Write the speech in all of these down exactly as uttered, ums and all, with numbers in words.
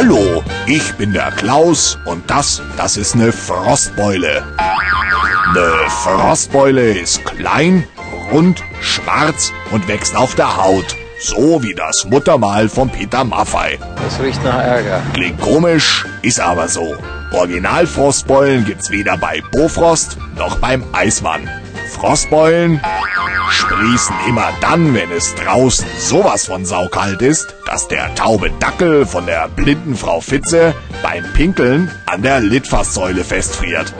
Hallo, ich bin der Klaus und das, das ist eine Frostbeule. Eine Frostbeule ist klein, rund, schwarz und wächst auf der Haut. So wie das Muttermal von Peter Maffay. Das riecht nach Ärger. Klingt komisch, ist aber so. Original-Frostbeulen gibt's weder bei Bofrost noch beim Eismann. Frostbeulen sprießen immer dann, wenn es draußen sowas von saukalt ist, dass der taube Dackel von der blinden Frau Fitze beim Pinkeln an der Litfaßsäule festfriert.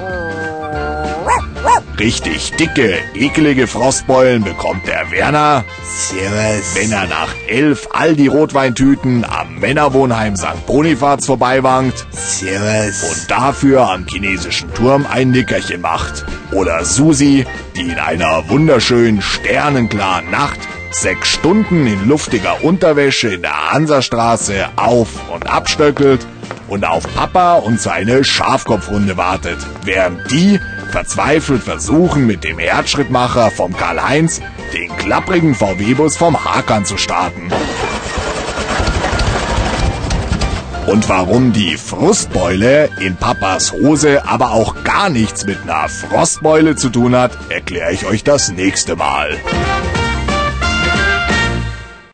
Richtig dicke, ekelige Frostbeulen bekommt der Werner, Servus, wenn er nach elf Aldi-Rotweintüten am Männerwohnheim Sankt Bonifaz vorbeiwankt Servus und dafür am chinesischen Turm ein Nickerchen macht. Oder Susi, die in einer wunderschönen, sternenklaren Nacht sechs Stunden in luftiger Unterwäsche in der Hansastraße auf- und abstöckelt und auf Papa und seine Schafkopfrunde wartet, während die verzweifelt versuchen, mit dem Herzschrittmacher vom Karl-Heinz den klapprigen V W-Bus vom Hakan zu starten. Und warum die Frustbeule in Papas Hose aber auch gar nichts mit einer Frostbeule zu tun hat, erkläre ich euch das nächste Mal.